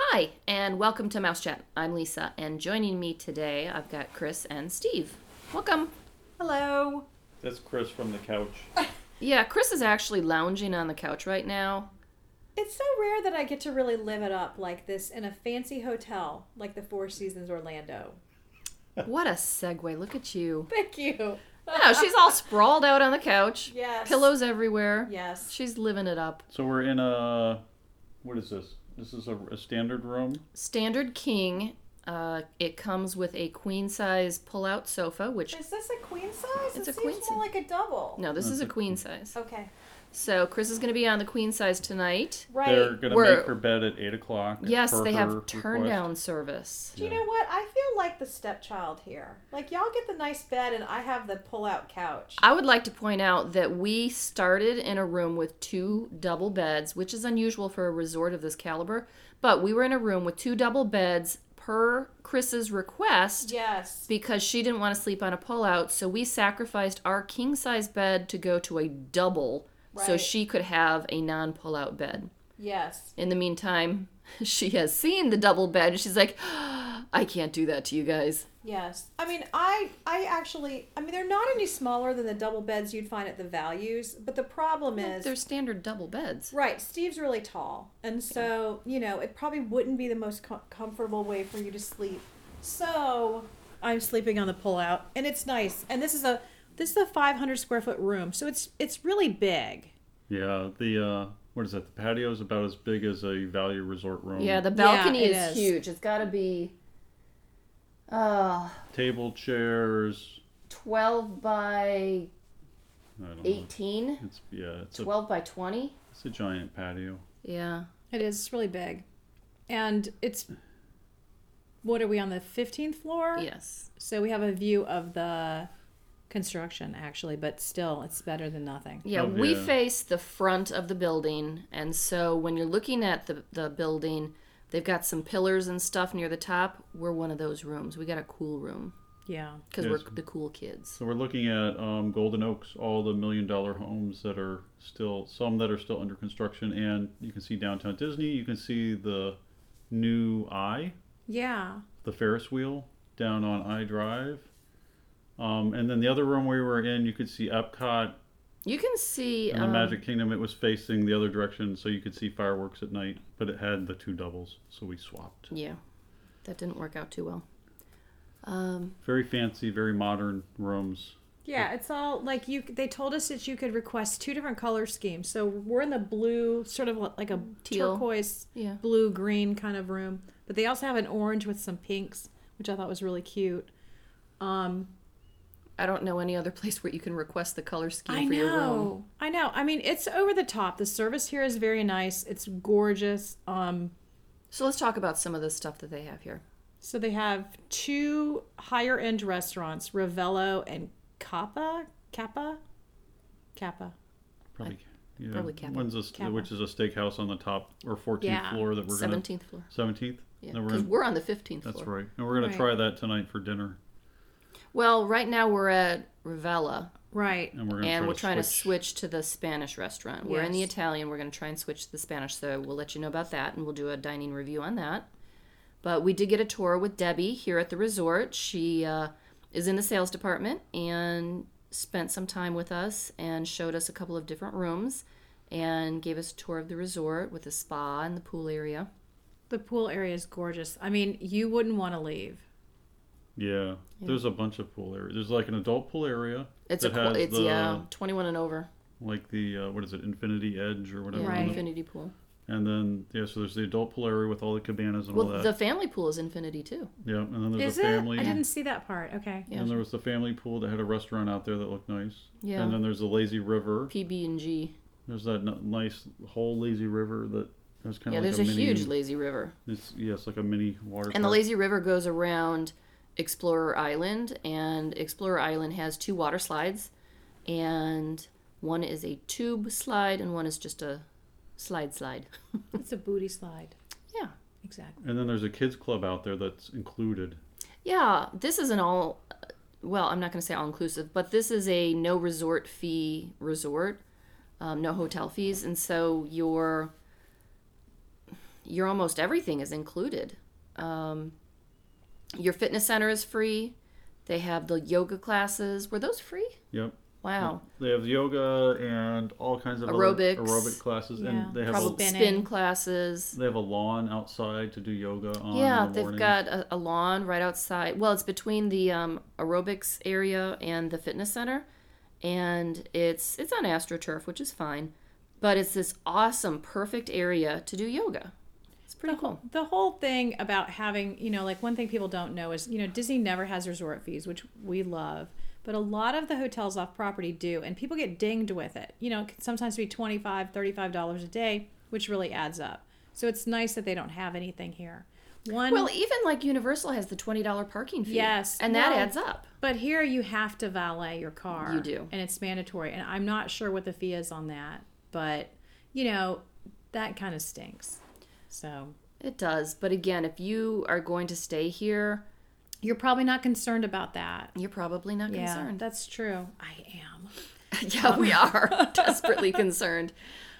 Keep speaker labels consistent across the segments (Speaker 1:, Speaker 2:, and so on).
Speaker 1: Hi, and welcome to Mouse Chat. I'm Lisa, and joining me today, I've got Chris and Steve. Welcome.
Speaker 2: Hello.
Speaker 3: That's Chris from the couch.
Speaker 1: Yeah, Chris is actually lounging on the couch right now.
Speaker 2: It's so rare that I get to really live it up like this in a fancy hotel like the Four Seasons Orlando.
Speaker 1: What a segue. Look at you.
Speaker 2: Thank you.
Speaker 1: No, she's all sprawled out on the couch.
Speaker 2: Yes.
Speaker 1: Pillows everywhere.
Speaker 2: Yes.
Speaker 1: She's living it up.
Speaker 3: So we're in a, what is this? This is a standard room?
Speaker 1: Standard king. It comes with a queen-size pull-out sofa, which...
Speaker 2: Is this a queen size?
Speaker 1: It's
Speaker 2: it
Speaker 1: a queen
Speaker 2: seems
Speaker 1: size.
Speaker 2: more like a double.
Speaker 1: No, this is a queen size.
Speaker 2: Okay.
Speaker 1: So Chris is going to be on the queen size tonight.
Speaker 2: Right.
Speaker 3: They're going to
Speaker 1: We're-
Speaker 3: make her bed at 8 o'clock.
Speaker 1: Yes,
Speaker 3: per
Speaker 1: they
Speaker 3: her
Speaker 1: have turn-down
Speaker 3: request.
Speaker 1: service.
Speaker 2: Do you know what? I feel like the stepchild here. Like, y'all get the nice bed and I have the pull-out couch.
Speaker 1: I would like to point out that we started in a room with 2 double beds, which is unusual for a resort of this caliber. But we were in a room with 2 double beds per Chris's request
Speaker 2: Yes.
Speaker 1: because she didn't want to sleep on a pullout. So we sacrificed our king-size bed to go to a double so
Speaker 2: Right.
Speaker 1: she could have a non-pullout bed.
Speaker 2: Yes.
Speaker 1: In the meantime, she has seen the double bed and she's like, I can't do that to you guys.
Speaker 2: Yes. I mean, I actually, they're not any smaller than the double beds you'd find at the values, but the problem is...
Speaker 1: They're standard double beds.
Speaker 2: Right, Steve's really tall, and so, it probably wouldn't be the most comfortable way for you to sleep. So, I'm sleeping on the pullout, and it's nice. And this is a 500 square foot room, so it's really big.
Speaker 3: Yeah, the, what is that? The patio is about as big as a value resort room.
Speaker 1: Yeah, the balcony
Speaker 2: it
Speaker 1: is
Speaker 2: is.
Speaker 1: huge. It's got to be
Speaker 3: Table, chairs,
Speaker 1: 12 by
Speaker 3: I don't know.
Speaker 1: 18,
Speaker 3: It's
Speaker 1: 12 by 20.
Speaker 3: it's a giant patio.
Speaker 1: Yeah.
Speaker 2: It is. It's really big. And it's... What are we on the 15th floor?
Speaker 1: Yes.
Speaker 2: So we have a view of the construction, actually, but still, it's better than nothing.
Speaker 1: Yeah,
Speaker 3: Oh,
Speaker 1: we
Speaker 3: yeah.
Speaker 1: face the front of the building, and so when you're looking at the building, they've got some pillars and stuff near the top. We're one of those rooms. We got a cool room
Speaker 2: Yeah.
Speaker 1: because
Speaker 3: Yes.
Speaker 1: we're the cool kids.
Speaker 3: So we're looking at Golden Oaks, all the $1 million homes that are still, some that are still under construction, and you can see downtown Disney. You can see the new Eye,
Speaker 2: Yeah.
Speaker 3: the Ferris wheel down on I Drive. And then the other room we were in, you could see Epcot
Speaker 1: You can see
Speaker 3: and the Magic Kingdom. It was facing the other direction, so you could see fireworks at night, but it had the 2 doubles, so we swapped.
Speaker 1: Yeah, that didn't work out too well.
Speaker 3: Very fancy, very modern rooms.
Speaker 2: Yeah, it's all like they told us that you could request 2 different color schemes. So we're in the blue, sort of like a
Speaker 1: Teal.
Speaker 2: turquoise,
Speaker 1: Yeah.
Speaker 2: blue green kind of room. But they also have an orange with some pinks, which I thought was really cute.
Speaker 1: I don't know any other place where you can request the color scheme
Speaker 2: I
Speaker 1: for your room.
Speaker 2: know. I know. I mean, it's over the top. The service here is very nice. It's gorgeous.
Speaker 1: So let's talk about some of the stuff that they have here.
Speaker 2: So they have 2 higher end restaurants, Ravello and Kappa.
Speaker 3: Probably, yeah.
Speaker 1: probably Kappa.
Speaker 3: One's
Speaker 2: Kappa.
Speaker 3: which is a steakhouse on the top or 14th
Speaker 2: Yeah.
Speaker 3: floor that we're gonna
Speaker 1: 17th floor.
Speaker 3: 17th.
Speaker 1: Yeah,
Speaker 3: That
Speaker 1: because we're on the 15th
Speaker 3: That's
Speaker 1: floor.
Speaker 3: right, and we're gonna
Speaker 2: Right.
Speaker 3: try that tonight for dinner,
Speaker 1: Well, right now we're at Ravella,
Speaker 2: Right.
Speaker 3: and we're gonna
Speaker 1: and
Speaker 3: try
Speaker 1: we're
Speaker 3: to
Speaker 1: trying to
Speaker 3: switch.
Speaker 1: switch to the Spanish restaurant. We're in the
Speaker 2: Yes.
Speaker 1: Italian. We're going to try and switch to the Spanish, so we'll let you know about that, and we'll do a dining review on that. But we did get a tour with Debbie here at the resort. She is in the sales department and spent some time with us and showed us a couple of different rooms and gave us a tour of the resort with the spa and the pool area.
Speaker 2: The pool area is gorgeous. I mean, you wouldn't want to leave.
Speaker 3: Yeah, there's a bunch of pool areas. There's like an adult pool area.
Speaker 1: It's
Speaker 3: that has
Speaker 1: it's
Speaker 3: the,
Speaker 1: 21 and over.
Speaker 3: like the what is it, Infinity Edge or whatever.
Speaker 1: Yeah,
Speaker 2: Right.
Speaker 1: infinity pool.
Speaker 3: And then so there's the adult pool area with all the cabanas and all
Speaker 1: Well,
Speaker 3: that.
Speaker 1: the family pool is infinity too.
Speaker 3: Yeah, and then there's
Speaker 2: Is
Speaker 3: a family.
Speaker 2: it? I didn't see that part. Okay.
Speaker 1: Yeah.
Speaker 3: And there was the family pool that had a restaurant out there that looked nice.
Speaker 1: Yeah.
Speaker 3: And then there's the lazy river.
Speaker 1: PB&G.
Speaker 3: There's that nice whole lazy river that has kind
Speaker 1: Yeah,
Speaker 3: of like
Speaker 1: there's a
Speaker 3: mini,
Speaker 1: huge lazy river.
Speaker 3: It's like a mini water.
Speaker 1: And the
Speaker 3: park.
Speaker 1: lazy river goes around Explorer Island, and Explorer Island has 2 water slides, and one is a tube slide and one is just a slide.
Speaker 2: It's a booty slide.
Speaker 1: Yeah.
Speaker 2: Exactly.
Speaker 3: And then there's a kids club out there that's included.
Speaker 1: Yeah, this is an all, well, I'm not going to say all-inclusive, but this is a no resort fee resort, no hotel fees, and so your almost everything is included. Your fitness center is free. They have the yoga classes. Were those free?
Speaker 3: Yep.
Speaker 1: Wow.
Speaker 3: They have yoga and all kinds of
Speaker 1: Aerobics.
Speaker 3: other aerobic classes,
Speaker 2: Yeah.
Speaker 3: and they have
Speaker 1: Probably
Speaker 2: Spinning.
Speaker 1: spin classes.
Speaker 3: they have a lawn outside to do yoga on.
Speaker 1: Yeah,
Speaker 3: in the
Speaker 1: they've
Speaker 3: mornings.
Speaker 1: got a lawn right outside. Well, it's between the aerobics area and the fitness center, and it's on AstroTurf, which is fine, but it's this awesome, perfect area to do yoga. It's pretty cool.
Speaker 2: The whole thing about having, like one thing people don't know is, Disney never has resort fees, which we love. But a lot of the hotels off property do, and people get dinged with it. It can sometimes be $25, $35 a day, which really adds up. So it's nice that they don't have anything here.
Speaker 1: Well, even like Universal has the $20 parking fee.
Speaker 2: Yes,
Speaker 1: and that
Speaker 2: well,
Speaker 1: adds up.
Speaker 2: But here you have to valet your car.
Speaker 1: You do.
Speaker 2: And it's mandatory. And I'm not sure what the fee is on that. But, that kind of stinks. So
Speaker 1: It does, but again, if you are going to stay here,
Speaker 2: you're probably not concerned about that.
Speaker 1: you're probably not
Speaker 2: Yeah,
Speaker 1: concerned.
Speaker 2: that's true. I am.
Speaker 1: Yeah, we are desperately concerned.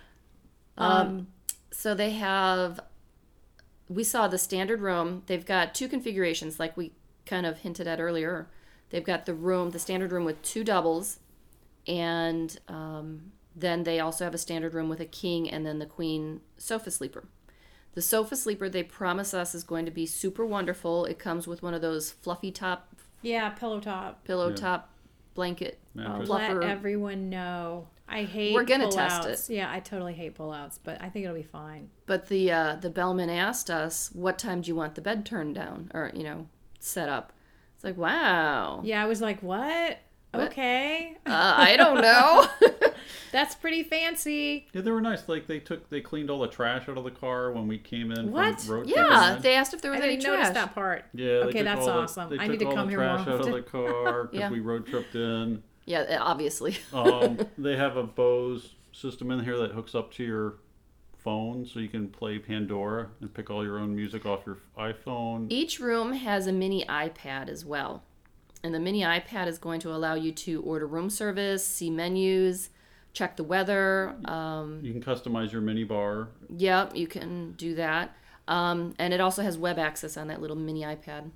Speaker 1: So they have, we saw the standard room. They've got two configurations, like we kind of hinted at earlier. They've got the standard room with 2 doubles, and then they also have a standard room with a king and then the queen sofa sleeper. The sofa sleeper, they promise us, is going to be super wonderful. It comes with one of those fluffy top,
Speaker 2: Yeah, pillow top.
Speaker 1: pillow
Speaker 3: Yeah.
Speaker 1: top blanket
Speaker 3: Mattress.
Speaker 1: fluffer.
Speaker 2: Let everyone know. I hate
Speaker 1: We're gonna
Speaker 2: pull-outs.
Speaker 1: test it.
Speaker 2: Yeah, I totally hate pullouts, but I think it'll be fine.
Speaker 1: But the bellman asked us, what time do you want the bed turned down or, set up? It's like, wow.
Speaker 2: Yeah, I was like, what?
Speaker 1: What?
Speaker 2: Okay.
Speaker 1: I don't know.
Speaker 2: That's pretty fancy.
Speaker 3: Yeah, they were nice. Like they cleaned all the trash out of the car when we came in
Speaker 2: What?
Speaker 3: from road
Speaker 1: Yeah,
Speaker 3: tripping.
Speaker 1: they asked if there was
Speaker 2: I
Speaker 1: any
Speaker 2: didn't
Speaker 1: trash.
Speaker 2: notice that part.
Speaker 3: Yeah, they
Speaker 2: Okay,
Speaker 3: took
Speaker 2: that's
Speaker 3: all the-
Speaker 2: awesome.
Speaker 3: They
Speaker 2: I need
Speaker 3: took
Speaker 2: to
Speaker 3: all
Speaker 2: come
Speaker 3: the
Speaker 2: here more
Speaker 3: trash out of
Speaker 2: often.
Speaker 3: the car because
Speaker 1: Yeah.
Speaker 3: we road tripped in.
Speaker 1: Yeah, obviously.
Speaker 3: They have a Bose system in here that hooks up to your phone, so you can play Pandora and pick all your own music off your iPhone.
Speaker 1: Each room has a mini iPad as well. And the mini iPad is going to allow you to order room service, see menus, check the weather.
Speaker 3: You can customize your mini bar.
Speaker 1: Yep, you can do that. And it also has web access on that little mini iPad.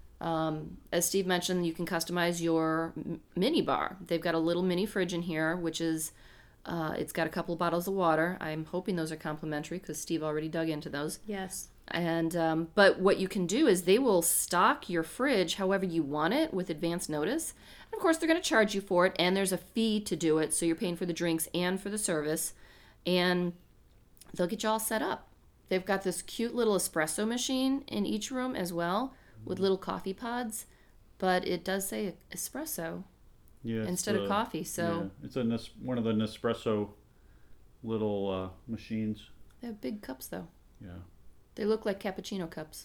Speaker 1: As Steve mentioned, you can customize your mini bar. They've got a little mini fridge in here, which is, it's got a couple of bottles of water. I'm hoping those are complimentary because Steve already dug into those.
Speaker 2: Yes.
Speaker 1: And but what you can do is they will stock your fridge however you want it with advance notice. And of course, they're going to charge you for it, and there's a fee to do it, so you're paying for the drinks and for the service. And they'll get you all set up. They've got this cute little espresso machine in each room as well with little coffee pods, but it does say espresso
Speaker 3: Yeah, it's
Speaker 1: instead of coffee. So
Speaker 3: yeah, it's one of the Nespresso little machines.
Speaker 1: they have big cups though.
Speaker 3: Yeah.
Speaker 1: They look like cappuccino cups.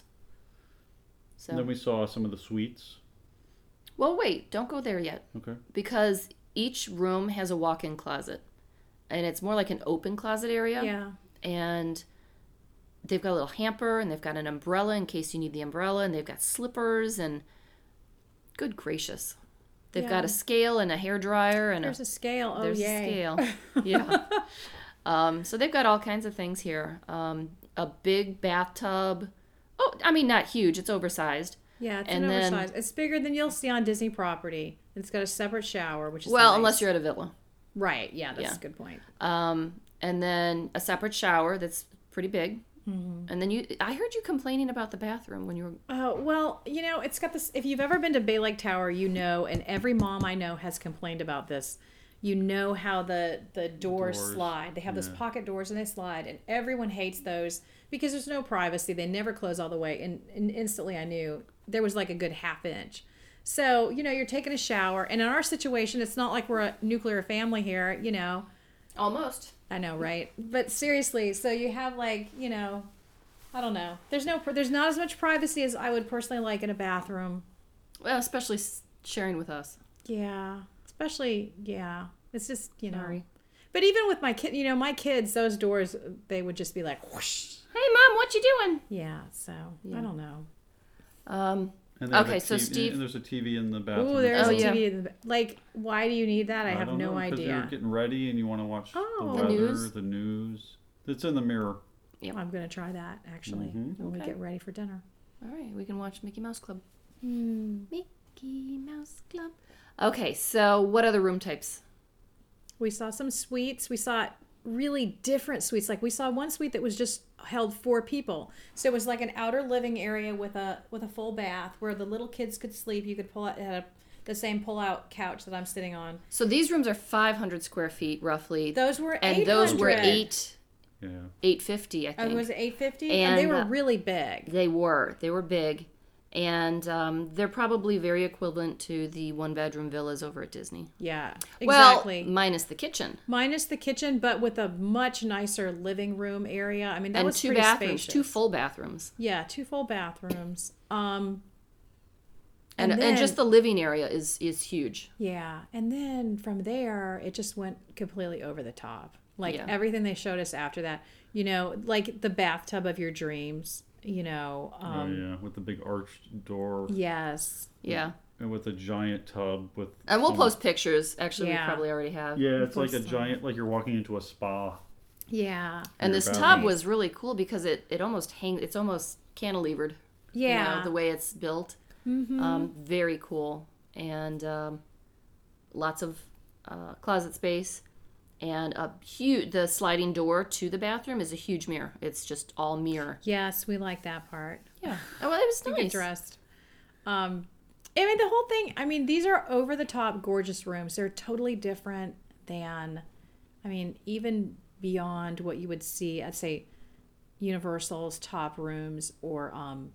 Speaker 1: So
Speaker 3: And then we saw some of the suites.
Speaker 1: well, wait, don't go there yet.
Speaker 3: Okay.
Speaker 1: Because each room has a walk-in closet, and it's more like an open closet area.
Speaker 2: Yeah.
Speaker 1: And they've got a little hamper, and they've got an umbrella in case you need the umbrella, and they've got slippers, and good gracious, they've got
Speaker 2: Yeah.
Speaker 1: a scale and a hair dryer, and
Speaker 2: There's a scale. Oh,
Speaker 1: there's
Speaker 2: yay.
Speaker 1: a scale. Yeah. So they've got all kinds of things here. A big bathtub. Oh, I mean, not huge. It's oversized.
Speaker 2: Yeah, it's
Speaker 1: And
Speaker 2: an
Speaker 1: then-
Speaker 2: oversized. It's bigger than you'll see on Disney property. It's got a separate shower, which is
Speaker 1: Well,
Speaker 2: nice.
Speaker 1: unless you're at a villa.
Speaker 2: Right. Yeah, that's
Speaker 1: Yeah.
Speaker 2: a good point.
Speaker 1: And then a separate shower that's pretty big.
Speaker 2: Mm-hmm.
Speaker 1: And then I heard you complaining about the bathroom when you were.
Speaker 2: Oh, well, it's got this. If you've ever been to Bay Lake Tower, and every mom I know has complained about this. You know how the doors
Speaker 3: Doors,
Speaker 2: slide. They have those
Speaker 3: yeah.
Speaker 2: pocket doors and they slide, and everyone hates those because there's no privacy. They never close all the way. And instantly I knew there was like a good half inch. So, you're taking a shower, and in our situation, it's not like we're a nuclear family here,
Speaker 1: Almost.
Speaker 2: I know, right? But seriously, so you have I don't know. There's not as much privacy as I would personally like in a bathroom.
Speaker 1: Well, especially sharing with us.
Speaker 2: Yeah, especially It's just
Speaker 1: Sorry.
Speaker 2: But even with my my kids, those doors they would just be like whoosh.
Speaker 1: Hey, Mom, what you doing?
Speaker 2: Yeah, so I don't know.
Speaker 3: And they have
Speaker 1: Okay,
Speaker 3: a
Speaker 1: so
Speaker 3: TV
Speaker 1: Steve-
Speaker 3: and there's a TV in the bathroom.
Speaker 2: Ooh, there's
Speaker 1: Oh,
Speaker 2: a
Speaker 1: yeah.
Speaker 2: TV. In the, why do you need that? I have
Speaker 3: don't
Speaker 2: no
Speaker 3: know, 'cause
Speaker 2: idea.
Speaker 3: you're getting ready and you want to watch
Speaker 2: Oh.
Speaker 3: the
Speaker 2: The
Speaker 3: weather,
Speaker 1: news?
Speaker 3: the news. It's in the mirror.
Speaker 1: Yep.
Speaker 2: I'm going to try that actually when we
Speaker 1: Okay.
Speaker 2: get ready for dinner.
Speaker 1: All right, we can watch Mickey Mouse Club. Mickey Mouse Club. Okay, so what other room types?
Speaker 2: We saw some suites. We saw really different suites. Like we saw one suite that was just held 4 people. So it was like an outer living area with a full bath where the little kids could sleep. You could pull out, it had the same pull-out couch that I'm sitting on.
Speaker 1: So these rooms are 500 square feet roughly.
Speaker 2: Those were
Speaker 1: and
Speaker 2: 800.
Speaker 1: those were
Speaker 3: Yeah.
Speaker 1: 850, I think.
Speaker 2: Was it 850? And they were
Speaker 1: And,
Speaker 2: really big.
Speaker 1: They were big, and they're probably very equivalent to the 1-bedroom villas over at Disney.
Speaker 2: Yeah, exactly.
Speaker 1: Well, minus the kitchen
Speaker 2: Minus the kitchen, but with a much nicer living room area. I mean, that
Speaker 1: and
Speaker 2: was
Speaker 1: 2
Speaker 2: pretty
Speaker 1: bathrooms,
Speaker 2: spacious.
Speaker 1: 2 full bathrooms,
Speaker 2: Yeah, 2 full bathrooms.
Speaker 1: and
Speaker 2: then-
Speaker 1: just the living area is huge.
Speaker 2: Yeah, and then from there, it just went completely over the top. Like
Speaker 1: Yeah.
Speaker 2: everything they showed us after that, like the bathtub of your dreams,
Speaker 3: Oh yeah, with the big arched door
Speaker 2: Yes.
Speaker 1: Yeah,
Speaker 3: and with a giant tub with.
Speaker 1: and we'll
Speaker 3: some-
Speaker 1: post pictures. Actually,
Speaker 2: Yeah.
Speaker 1: we probably already have.
Speaker 3: Yeah, it's like a
Speaker 2: some.
Speaker 3: giant, like you're walking into a spa.
Speaker 2: Yeah.
Speaker 1: And
Speaker 3: Your
Speaker 1: this tub
Speaker 3: balcony.
Speaker 1: was really cool because it almost hangs. It's almost cantilevered.
Speaker 2: Yeah.
Speaker 1: The way it's built. Very cool, and lots of closet space, and a huge. The sliding door to the bathroom is a huge mirror. It's just all mirror.
Speaker 2: Yes, we like that part.
Speaker 1: Yeah. Oh, well, it was
Speaker 2: To
Speaker 1: nice.
Speaker 2: get dressed. I mean, the whole thing, I mean, these are over the top gorgeous rooms. They're totally different than, I mean, even beyond what you would see at, say, Universal's top rooms or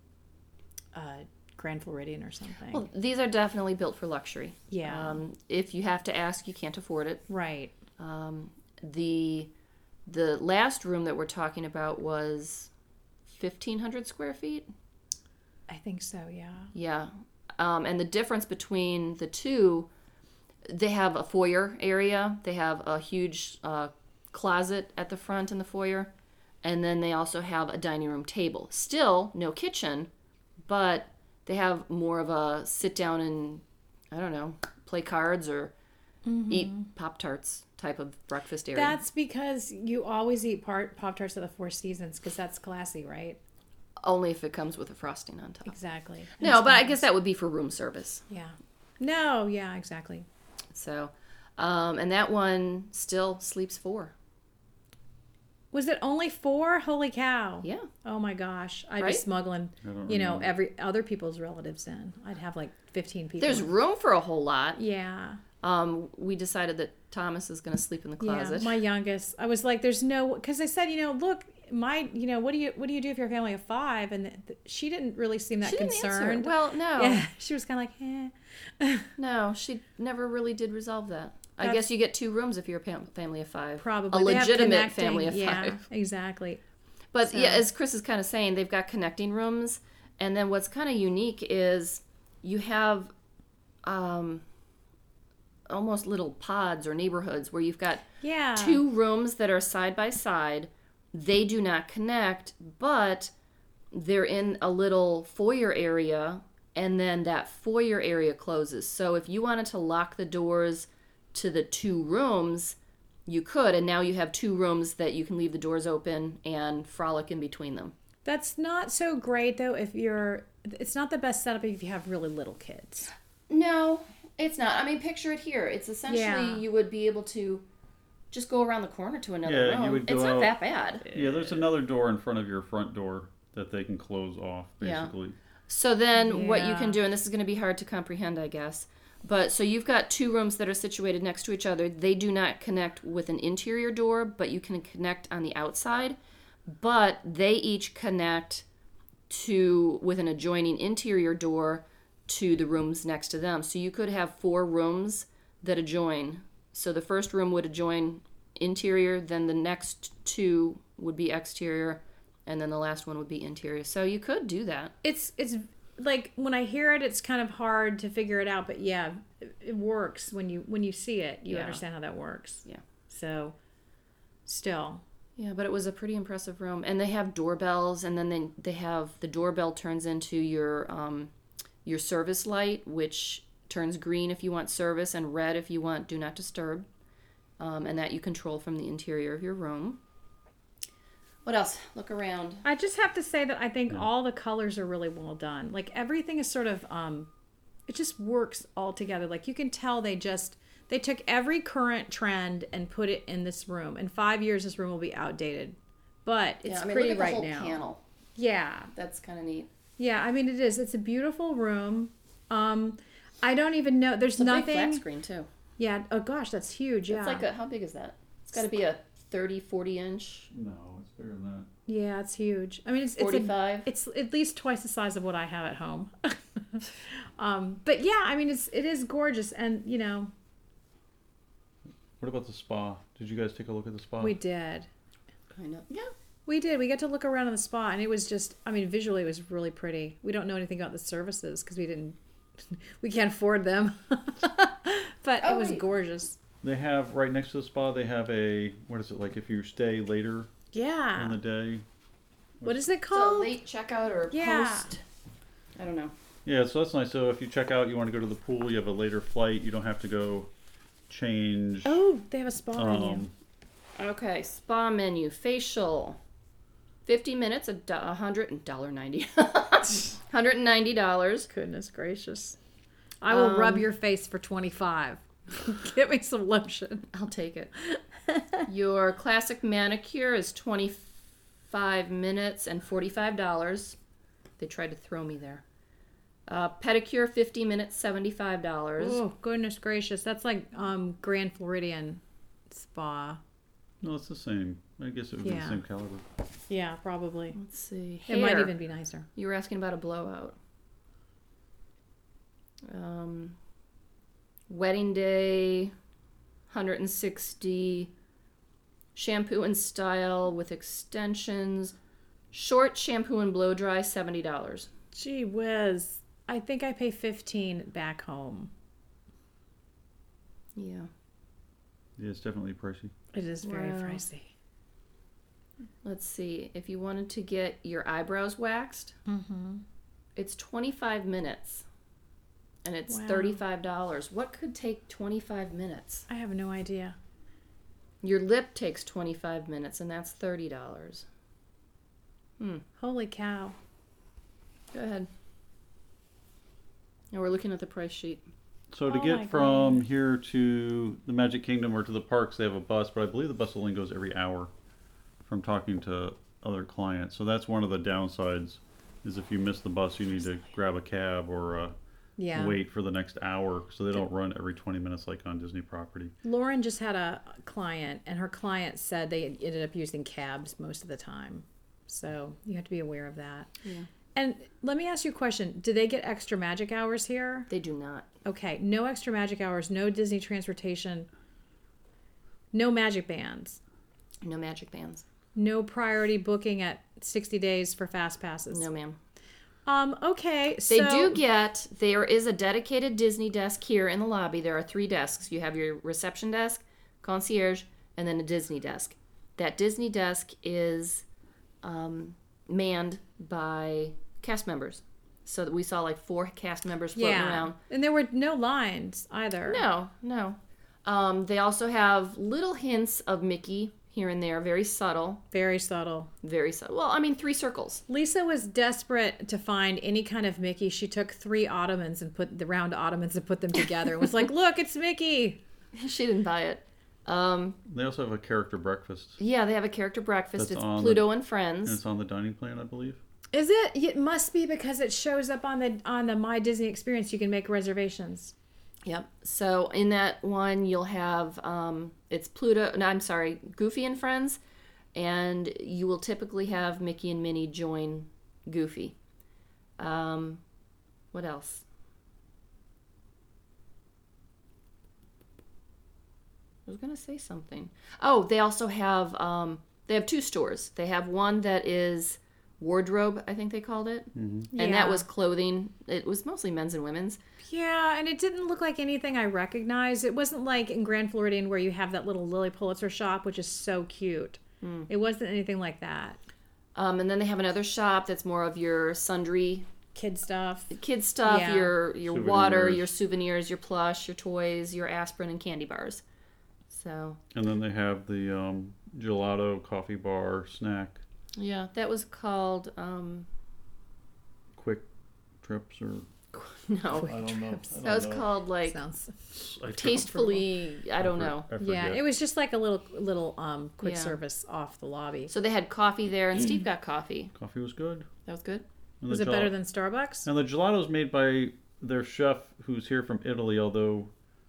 Speaker 2: Grand Floridian or something.
Speaker 1: Well, these are definitely built for luxury.
Speaker 2: Yeah.
Speaker 1: If you have to ask, you can't afford it.
Speaker 2: Right.
Speaker 1: The last room that we're talking about was 1,500 square feet.
Speaker 2: I think so, yeah.
Speaker 1: Yeah. And the difference between the two, they have a foyer area. They have a huge closet at the front in the foyer. And then they also have a dining room table. Still, no kitchen, but they have more of a sit down and, I don't know, play cards or eat Pop-Tarts type of breakfast area.
Speaker 2: That's because you always eat Pop-Tarts at the Four Seasons because that's classy, right?
Speaker 1: Only if it comes with a frosting on top.
Speaker 2: Exactly.
Speaker 1: No, but I guess that would be for room service.
Speaker 2: Yeah. No, yeah, exactly.
Speaker 1: So, and that one still sleeps 4.
Speaker 2: Was it only 4? Holy cow.
Speaker 1: Yeah.
Speaker 2: Oh my gosh. I'd
Speaker 1: Right?
Speaker 2: be smuggling,
Speaker 3: I don't
Speaker 2: every
Speaker 3: remember.
Speaker 2: other people's relatives in. I'd have like 15 people.
Speaker 1: There's room for a whole lot.
Speaker 2: Yeah.
Speaker 1: We decided that Thomas is going to sleep in the closet.
Speaker 2: Yeah. My youngest. I was like, there's no, because they said, look, what do you do if you're a family of 5? And she didn't really seem that
Speaker 1: She didn't answer.
Speaker 2: concerned.
Speaker 1: Well, no.
Speaker 2: Yeah. She was kind of like,
Speaker 1: No, she never really did resolve that. I
Speaker 2: That's-
Speaker 1: guess you get 2 rooms if you're a family of 5.
Speaker 2: Probably.
Speaker 1: A
Speaker 2: They have
Speaker 1: legitimate
Speaker 2: connecting-
Speaker 1: family of 5.
Speaker 2: Yeah, exactly.
Speaker 1: But
Speaker 2: So-
Speaker 1: yeah, as Chris is kind of saying, they've got connecting rooms. And then what's kind of unique is you have almost little pods or neighborhoods where you've got
Speaker 2: Yeah.
Speaker 1: 2 rooms that are side by side. They do not connect, but they're in a little foyer area, and then that foyer area closes. So if you wanted to lock the doors to the 2 rooms, you could, and now you have 2 rooms that you can leave the doors open and frolic in between them.
Speaker 2: That's not so great though it's not the best setup if you have really little kids.
Speaker 1: No, it's not. I mean, picture it here. It's essentially
Speaker 2: Yeah.
Speaker 1: you would be able to just go around the corner to another
Speaker 3: Yeah, you
Speaker 1: room.
Speaker 3: would go
Speaker 1: It's not
Speaker 3: out-
Speaker 1: that bad.
Speaker 3: Yeah, there's another door in front of your front door that they can close off,
Speaker 1: Yeah.
Speaker 3: basically.
Speaker 1: So then what you
Speaker 2: Yeah.
Speaker 1: can do, and this is going to be hard to comprehend, I guess, but so you've got 2 rooms that are situated next to each other. They do not connect with an interior door, but you can connect on the outside. But they each connect with an adjoining interior door to the rooms next to them. So you could have 4 rooms that adjoin. So the first room would adjoin interior, then the next 2 would be exterior, and then the last one would be interior. So you could do that.
Speaker 2: It's like when I hear it, it's kind of hard to figure it out, but yeah, it works when you see it. You
Speaker 1: Yeah.
Speaker 2: understand how that works.
Speaker 1: Yeah.
Speaker 2: So, still,
Speaker 1: Yeah, but it was a pretty impressive room, and they have doorbells, and then they have the doorbell turns into your service light, which turns green if you want service and red if you want do not disturb, and that you control from the interior of your room. What else? Look around.
Speaker 2: I just have to say that I think all the colors are really well done. Like everything is sort of it just works all together. Like you can tell they took every current trend and put it in this room. In 5 years this room will be outdated. But it's pretty
Speaker 1: look at
Speaker 2: right
Speaker 1: the whole
Speaker 2: now.
Speaker 1: panel.
Speaker 2: Yeah.
Speaker 1: That's kind of neat.
Speaker 2: Yeah, I mean it is. It's a beautiful room. I don't even know. There's
Speaker 1: It's a
Speaker 2: nothing.
Speaker 1: big flat screen too.
Speaker 2: Yeah. Oh gosh, that's huge. Yeah.
Speaker 1: It's like how big is that? It's got to be a 30, 40 inch.
Speaker 3: No, it's bigger than that.
Speaker 2: Yeah, it's huge. I mean, it's
Speaker 1: 45.
Speaker 2: It's at least twice the size of what I have at home. But yeah, I mean, it is gorgeous, and you know,
Speaker 3: What about the spa? Did you guys take a look at the spa?
Speaker 2: we did.
Speaker 1: Kind of. Yeah.
Speaker 2: We did. We got to look around in the spa, and it was just, I mean, visually it was really pretty. We don't know anything about the services because we can't afford them. But it was
Speaker 1: wait.
Speaker 2: gorgeous.
Speaker 3: They have right next to the spa. They have a what is it like if you stay later
Speaker 2: Yeah.
Speaker 3: in the day?
Speaker 2: What is it
Speaker 1: So
Speaker 2: called?
Speaker 1: late checkout or
Speaker 2: Yeah.
Speaker 1: post. I don't know.
Speaker 3: Yeah, so that's nice. So if you check out, you want to go to the pool, you have a later flight. You don't have to go change.
Speaker 2: Oh, they have a spa menu.
Speaker 1: Okay, spa menu, facial, 50 minutes, $190. $190.
Speaker 2: Goodness gracious. I will rub your face for 25. Get me some lotion.
Speaker 1: I'll take it. Your classic manicure is 25 minutes and $45. They tried to throw me there. Pedicure, 50 minutes, $75.
Speaker 2: Oh, goodness gracious. That's like Grand Floridian Spa.
Speaker 3: No, it's the same. I guess it would be
Speaker 2: Yeah.
Speaker 3: the same caliber.
Speaker 2: Yeah, probably.
Speaker 1: Let's see.
Speaker 2: It might
Speaker 1: Hair.
Speaker 2: even be nicer.
Speaker 1: You were asking about a blowout. Wedding day, 160. Shampoo and style with extensions. Short shampoo and blow dry, $70.
Speaker 2: Gee whiz. I think I pay 15 back home.
Speaker 1: Yeah.
Speaker 3: Yeah, it's definitely pricey.
Speaker 2: It is very
Speaker 1: Wow.
Speaker 2: pricey.
Speaker 1: Let's see. If you wanted to get your eyebrows waxed, it's 25 minutes. And it's
Speaker 2: Wow.
Speaker 1: $35. What could take 25 minutes?
Speaker 2: I have no idea.
Speaker 1: Your lip takes 25 minutes, and that's $30.
Speaker 2: Holy cow.
Speaker 3: Oh
Speaker 1: Go ahead. Now we're looking at the price sheet.
Speaker 3: So to
Speaker 2: Oh my
Speaker 3: get from here to the Magic Kingdom or to the parks, they have a bus, but I believe the bus only goes every hour from talking to other clients. So that's one of the downsides is if you miss the bus, you need to grab a cab or
Speaker 2: Yeah.
Speaker 3: wait for the next hour so they don't run every 20 minutes like on Disney property.
Speaker 2: Lauren just had a client, and her client said they ended up using cabs most of the time. So you have to be aware of that.
Speaker 1: Yeah.
Speaker 2: And let me ask you a question. Do they get extra magic hours here?
Speaker 1: They do not.
Speaker 2: Okay, no extra magic hours, no Disney transportation, no magic bands,
Speaker 1: No magic bands.
Speaker 2: no priority booking at 60 days for fast passes.
Speaker 1: No, ma'am.
Speaker 2: Okay, so
Speaker 1: They do get, there is a dedicated Disney desk here in the lobby. There are 3 desks. You have your reception desk, concierge, and then a Disney desk. That Disney desk is manned by cast members. So that we saw like 4 cast members floating around.
Speaker 2: And there were no lines either.
Speaker 1: No. They also have little hints of Mickey here and there, very subtle.
Speaker 2: Very subtle.
Speaker 1: Very subtle. Well, I mean, 3 circles.
Speaker 2: Lisa was desperate to find any kind of Mickey. She took 3 ottomans and put the round ottomans and put them together. It was like, look, it's Mickey.
Speaker 1: She didn't buy it.
Speaker 3: They also have a character breakfast.
Speaker 1: Yeah, they have a character breakfast.
Speaker 3: That's
Speaker 1: It's
Speaker 3: on
Speaker 1: Pluto and
Speaker 3: And
Speaker 1: Friends.
Speaker 3: it's on the dining plan, I believe.
Speaker 2: Is it? It must be because it shows up on the My Disney Experience. You can make reservations.
Speaker 1: Yep. So in that one, you'll have it's Pluto. No, I'm sorry, Goofy and Friends, and you will typically have Mickey and Minnie join Goofy. What else? I was gonna say something. Oh, they also have they have 2 stores. They have one that is wardrobe, I think they called it, and that was clothing. It was mostly men's and women's.
Speaker 2: Yeah, and it didn't look like anything I recognized. It wasn't like in Grand Floridian where you have that little Lily Pulitzer shop, which is so cute. It wasn't anything like that.
Speaker 1: And then they have another shop that's more of your sundry
Speaker 2: Kid stuff.
Speaker 1: kid stuff,
Speaker 2: Yeah.
Speaker 1: your water,
Speaker 3: Souvenirs.
Speaker 1: your souvenirs, your plush, your toys, your aspirin and candy bars. So
Speaker 3: And then they have the gelato coffee bar snack.
Speaker 1: Yeah, that was called
Speaker 3: Quick trips or
Speaker 1: no.
Speaker 3: I don't know.
Speaker 1: That was called like
Speaker 2: Sounds.
Speaker 1: tastefully. I don't know.
Speaker 3: I
Speaker 2: Yeah,
Speaker 3: forget.
Speaker 2: it was just like a little quick
Speaker 1: Yeah.
Speaker 2: service off the lobby.
Speaker 1: So they had coffee there, and Steve got coffee.
Speaker 3: Coffee was good.
Speaker 1: That was good.
Speaker 3: And
Speaker 2: Was
Speaker 3: the
Speaker 2: it better than Starbucks?
Speaker 3: And the gelato's made by their chef who's here from Italy, although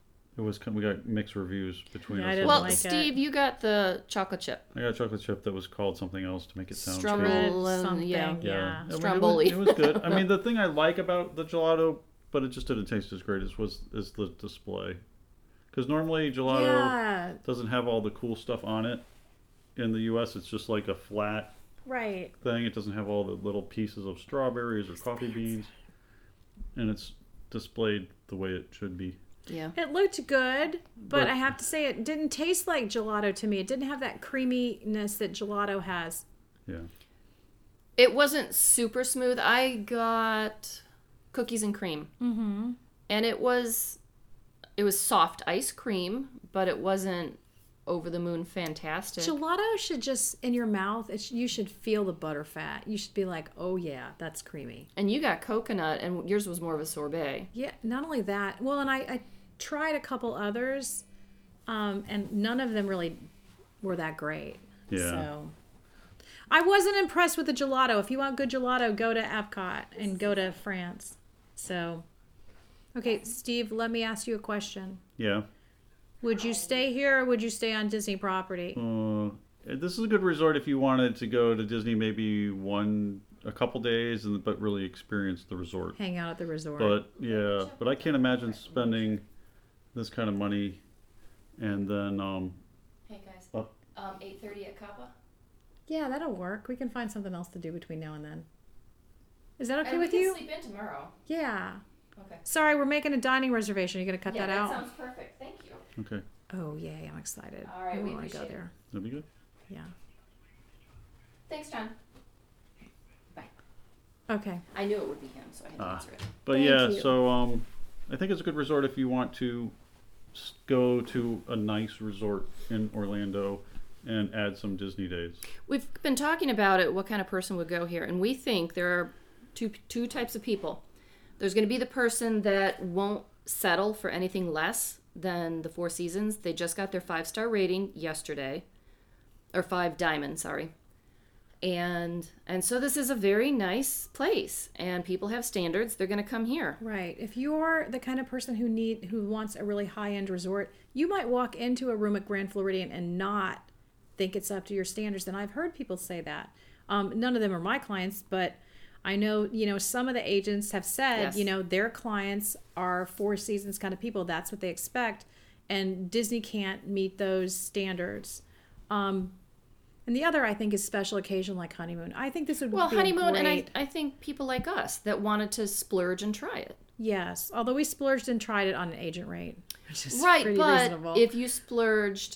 Speaker 3: we got mixed reviews between
Speaker 2: Yeah, I
Speaker 3: us.
Speaker 2: didn't
Speaker 1: Well,
Speaker 2: like it.
Speaker 1: Steve, you got the chocolate chip.
Speaker 3: I got a chocolate chip that was called something else to make it sound
Speaker 1: Strumble.
Speaker 3: good.
Speaker 2: Red
Speaker 1: and-
Speaker 2: something.
Speaker 1: yeah.
Speaker 2: Yeah.
Speaker 3: I mean,
Speaker 1: Stromboli.
Speaker 3: it was good. I mean, the thing I like about the gelato, but it just didn't taste as great, is the display. Because normally gelato
Speaker 2: Yeah.
Speaker 3: doesn't have all the cool stuff on it. In the U.S., it's just like a flat
Speaker 2: Right.
Speaker 3: thing. It doesn't have all the little pieces of strawberries or coffee beans, and it's displayed the way it should be.
Speaker 1: Yeah.
Speaker 2: It looked good, but
Speaker 3: But-
Speaker 2: I have to say it didn't taste like gelato to me. It didn't have that creaminess that gelato has.
Speaker 3: Yeah.
Speaker 1: It wasn't super smooth. I got cookies and cream.
Speaker 2: Mm-hmm.
Speaker 1: And it was soft ice cream, but it wasn't over the moon fantastic.
Speaker 2: Gelato should just, in your mouth, you should feel the butter fat. You should be like, oh yeah, that's creamy.
Speaker 1: And you got coconut, and yours was more of a sorbet.
Speaker 2: Yeah, not only that. Well, and I tried a couple others, and none of them really were that great.
Speaker 3: Yeah.
Speaker 2: So I wasn't impressed with the gelato. If you want good gelato, go to Epcot and go to France. So, okay, Steve, let me ask you a question.
Speaker 3: Yeah.
Speaker 2: Would you stay here or would you stay on Disney property?
Speaker 3: This is a good resort if you wanted to go to Disney maybe a couple days, but really experience the resort.
Speaker 2: Hang out at the resort.
Speaker 3: But I can't imagine spending this kind of money and then
Speaker 1: Hey guys,
Speaker 3: Up.
Speaker 1: 8:30 at Kappa.
Speaker 2: Yeah, that'll work. We can find something else to do between now and then. Is that okay
Speaker 1: And
Speaker 2: with
Speaker 1: we
Speaker 2: you?
Speaker 1: can sleep in tomorrow.
Speaker 2: Yeah.
Speaker 1: Okay.
Speaker 2: Sorry, we're making a dining reservation. Are you going to cut that out?
Speaker 1: sounds perfect. Thank you.
Speaker 3: okay,
Speaker 2: Oh, yay. I'm excited.
Speaker 1: All right,
Speaker 2: I
Speaker 1: we
Speaker 2: want to go
Speaker 1: appreciate it.
Speaker 2: there.
Speaker 3: that'd be good.
Speaker 2: Yeah.
Speaker 1: Thanks, John.
Speaker 2: Okay.
Speaker 1: I knew it would be him, so I had to
Speaker 3: Ah.
Speaker 1: answer it.
Speaker 3: But
Speaker 2: Thank
Speaker 3: yeah,
Speaker 2: you.
Speaker 3: so I think it's a good resort if you want to go to a nice resort in Orlando and add some Disney days.
Speaker 1: We've been talking about it, what kind of person would go here, and we think there are two types of people. There's going to be the person that won't settle for anything less than the Four Seasons. They just got their 5-star rating yesterday, or 5 diamond, sorry. And so this is a very nice place, and people have standards. They're going to come here.
Speaker 2: Right. If you're the kind of person who wants a really high-end resort, you might walk into a room at Grand Floridian and not think it's up to your standards. And I've heard people say that. None of them are my clients, but I know, some of the agents have said,
Speaker 1: Yes.
Speaker 2: Their clients are Four Seasons kind of people. That's what they expect. And Disney can't meet those standards. And the other, I think, is special occasion like honeymoon. I think this would
Speaker 1: Well,
Speaker 2: be
Speaker 1: honeymoon, and
Speaker 2: great.
Speaker 1: I think people like us that wanted to splurge and try it.
Speaker 2: Yes, although we splurged and tried it on an agent rate, which is
Speaker 1: Right,
Speaker 2: pretty
Speaker 1: but
Speaker 2: reasonable.
Speaker 1: if you splurged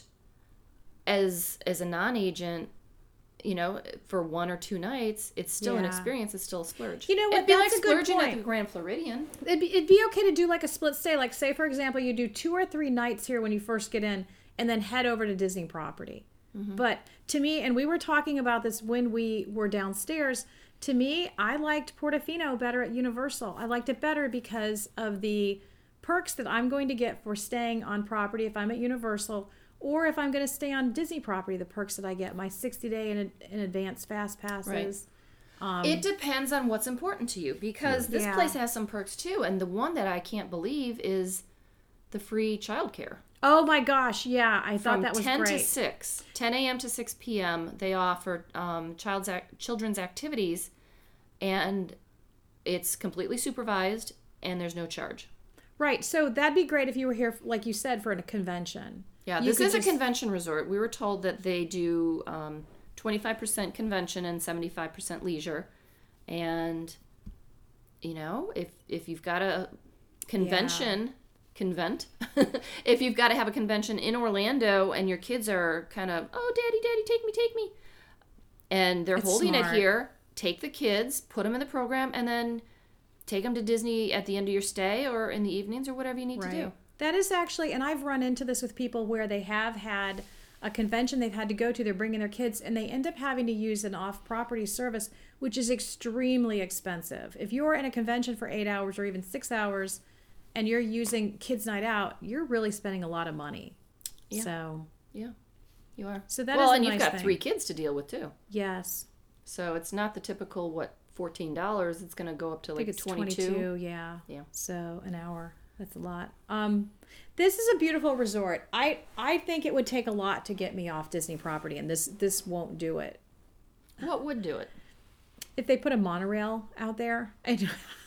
Speaker 1: as a non-agent, for 1 or 2 nights, it's still an
Speaker 2: Yeah.
Speaker 1: experience. It's still a splurge.
Speaker 2: You know what?
Speaker 1: It'd be
Speaker 2: That's
Speaker 1: like
Speaker 2: a good
Speaker 1: splurging at
Speaker 2: point.
Speaker 1: the Grand Floridian.
Speaker 2: It'd be okay to do like a split stay. Like, say, for example, you do 2 or 3 nights here when you first get in and then head over to Disney property.
Speaker 1: Mm-hmm.
Speaker 2: But to me, and we were talking about this when we were downstairs, to me, I liked Portofino better at Universal. I liked it better because of the perks that I'm going to get for staying on property if I'm at Universal, or if I'm going to stay on Disney property, the perks that I get, my 60-day in advance fast passes.
Speaker 1: It depends on what's important to you, because this
Speaker 2: Yeah.
Speaker 1: place has some perks too, and the one that I can't believe is the free childcare.
Speaker 2: Oh my gosh, yeah, I thought
Speaker 1: From
Speaker 2: that was
Speaker 1: 10
Speaker 2: great.
Speaker 1: to 6, 10 a.m. to 6 p.m., they offer children's activities, and it's completely supervised, and there's no charge.
Speaker 2: Right, so that'd be great if you were here, like you said, for a convention.
Speaker 1: Yeah,
Speaker 2: You
Speaker 1: this
Speaker 2: could
Speaker 1: is
Speaker 2: just-
Speaker 1: a convention resort. We were told that they do 25% convention and 75% leisure. And, if you've got a convention, if you've got to have a convention in Orlando and your kids are kind of, oh, daddy, take me. And they're
Speaker 2: It's
Speaker 1: holding
Speaker 2: smart.
Speaker 1: it here, take the kids, put them in the program, and then take them to Disney at the end of your stay or in the evenings or whatever you need to do.
Speaker 2: That is actually, and I've run into this with people where they have had a convention they've had to go to. They're bringing their kids, and they end up having to use an off-property service, which is extremely expensive. If you're in a convention for 8 hours or even 6 hours, and you're using Kids Night Out, you're really spending a lot of money.
Speaker 1: Yeah.
Speaker 2: So
Speaker 1: Yeah, you are.
Speaker 2: So that
Speaker 1: well,
Speaker 2: is a
Speaker 1: and you've
Speaker 2: nice
Speaker 1: got
Speaker 2: thing.
Speaker 1: 3 kids to deal with too.
Speaker 2: yes,
Speaker 1: So it's not the typical $14. It's going to go up to
Speaker 2: I
Speaker 1: like
Speaker 2: think it's
Speaker 1: 22.
Speaker 2: Yeah.
Speaker 1: Yeah.
Speaker 2: So an hour. That's a lot. This is a beautiful resort. I think it would take a lot to get me off Disney property, and this won't do it.
Speaker 1: What would do it?
Speaker 2: If they put a monorail out there, I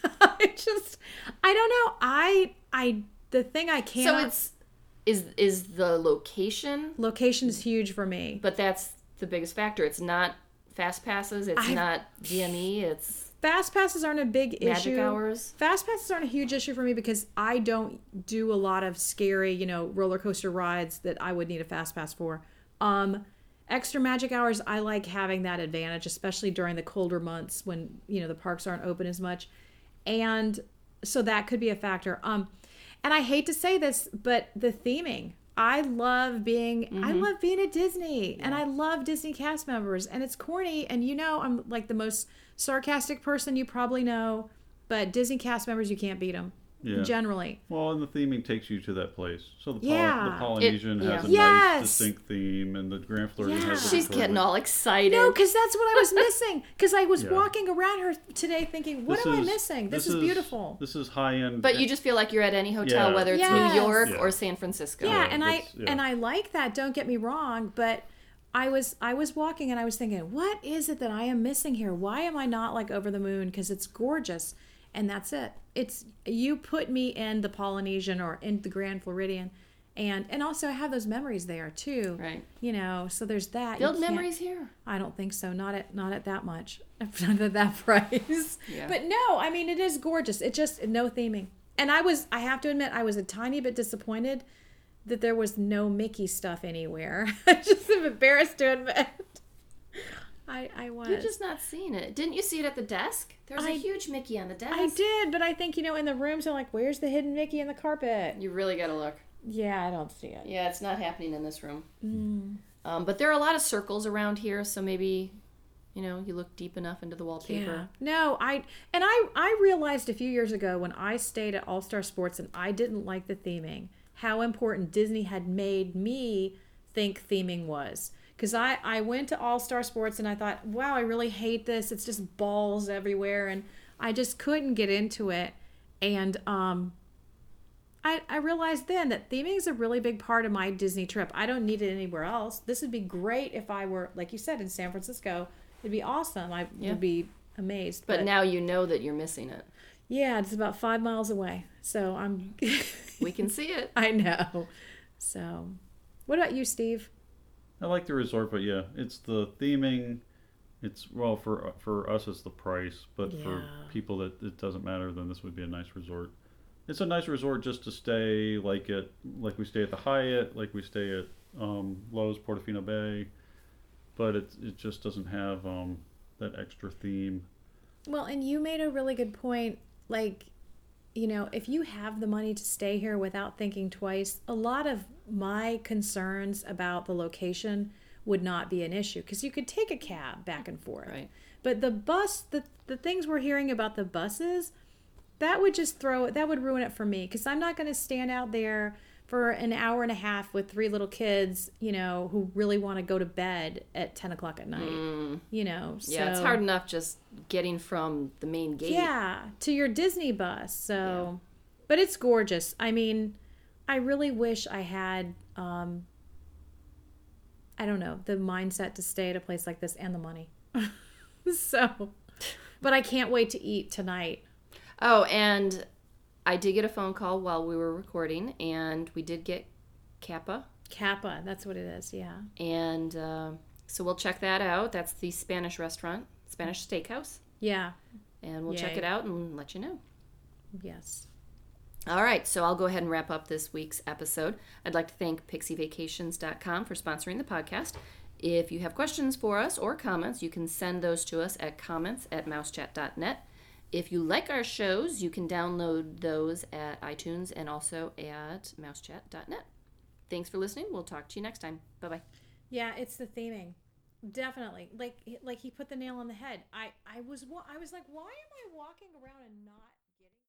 Speaker 2: don't know. The thing I can't.
Speaker 1: So is the location,
Speaker 2: Location is huge for me.
Speaker 1: but that's the biggest factor. It's not fast passes. It's not DME. It's
Speaker 2: Fast passes aren't a big issue.
Speaker 1: magic hours.
Speaker 2: Fast passes aren't a huge issue for me because I don't do a lot of scary, roller coaster rides that I would need a fast pass for. Extra magic hours, I like having that advantage, especially during the colder months when, the parks aren't open as much. And so that could be a factor. And I hate to say this, but the theming. I love being at Disney, and I love Disney cast members, and it's corny, and I'm like the most sarcastic person you probably know, but Disney cast members, you can't beat them.
Speaker 3: Yeah.
Speaker 2: Generally.
Speaker 3: Well, and the theming takes you to that place. So the
Speaker 2: Yeah.
Speaker 3: Polynesian has a
Speaker 2: Yes.
Speaker 3: nice distinct theme, and the Grand Floridian has a
Speaker 1: She's
Speaker 3: terrific-
Speaker 1: getting all excited.
Speaker 2: No, because that's what I was missing. Because I was
Speaker 3: Yeah.
Speaker 2: walking around her today thinking, what
Speaker 3: This
Speaker 2: am I
Speaker 3: is-
Speaker 2: missing? This is beautiful.
Speaker 3: This is high end.
Speaker 1: But you just feel like you're at any hotel,
Speaker 3: Yeah.
Speaker 1: whether it's
Speaker 2: Yes.
Speaker 1: New York
Speaker 3: Yeah.
Speaker 1: or San Francisco.
Speaker 2: Yeah,
Speaker 3: Yeah,
Speaker 2: and
Speaker 3: that's-
Speaker 2: I like that. Don't get me wrong, but I was walking and I was thinking, what is it that I am missing here? Why am I not like over the moon? Because it's gorgeous, and that's it. It's you put me in the Polynesian or in the Grand Floridian, and also I have those memories there too.
Speaker 1: Right.
Speaker 2: So there's that. You
Speaker 1: Build
Speaker 2: can't-
Speaker 1: memories here.
Speaker 2: I don't think so. Not at that much. Not at that price.
Speaker 1: Yeah.
Speaker 2: But no, I mean it is gorgeous. It just no theming. And I have to admit, I was a tiny bit disappointed that there was no Mickey stuff anywhere. I just am embarrassed to admit. I was.
Speaker 1: You're just not seeing it. Didn't you see it at the desk? There's a huge Mickey on the desk.
Speaker 2: I did, but I think in the rooms they're like, where's the hidden Mickey in the carpet?
Speaker 1: You really got to look.
Speaker 2: Yeah, I don't see it.
Speaker 1: Yeah, it's not happening in this room. But there are a lot of circles around here, so maybe, you look deep enough into the
Speaker 2: Yeah.
Speaker 1: wallpaper.
Speaker 2: No, I realized a few years ago when I stayed at All Star Sports and I didn't like the theming, how important Disney had made me think theming was. Because I went to All Star Sports and I thought, wow, I really hate this. It's just balls everywhere, and I just couldn't get into it. And I realized then that theming is a really big part of my Disney trip. I don't need it anywhere else. This would be great if I were, like you said, in San Francisco. It'd be awesome. I would be amazed.
Speaker 1: But now you know that you're missing it.
Speaker 2: Yeah, it's about 5 miles away. So I'm.
Speaker 1: We can see it.
Speaker 2: I know. So, what about you, Steve?
Speaker 3: I like the resort, but yeah, it's the theming. It's for us, it's the price, but for
Speaker 2: Yeah.
Speaker 3: people that it doesn't matter, then this would be a nice resort. It's a nice resort just to stay, like we stay at the Hyatt, like we stay at Lowe's Portofino Bay, but it just doesn't have that extra theme.
Speaker 2: Well, and you made a really good point. Like, if you have the money to stay here without thinking twice, a lot of my concerns about the location would not be an issue because you could take a cab back and forth.
Speaker 1: Right.
Speaker 2: But the bus, the things we're hearing about the buses, that would ruin it for me because I'm not going to stand out there for an hour and a half with 3 little kids, who really want to go to bed at 10 o'clock at night, So,
Speaker 1: Yeah, it's hard enough just getting from the main gate.
Speaker 2: Yeah, to your Disney bus. So, but it's gorgeous. I mean, I really wish I had, I don't know, the mindset to stay at a place like this and the money. So, but I can't wait to eat tonight.
Speaker 1: Oh, and I did get a phone call while we were recording, and we did get Kappa.
Speaker 2: Kappa, that's what it is. Yeah.
Speaker 1: And so we'll check that out. That's the Spanish restaurant, Spanish Steakhouse.
Speaker 2: Yeah.
Speaker 1: And we'll check
Speaker 2: Yay.
Speaker 1: it out and let you know.
Speaker 2: Yes.
Speaker 1: All right, so I'll go ahead and wrap up this week's episode. I'd like to thank pixievacations.com for sponsoring the podcast. If you have questions for us or comments, you can send those to us at comments@mousechat.net. If you like our shows, you can download those at iTunes and also at mousechat.net. Thanks for listening. We'll talk to you next time. Bye-bye.
Speaker 2: Yeah, it's the theming. Definitely. Like he put the nail on the head. I was like, why am I walking around and not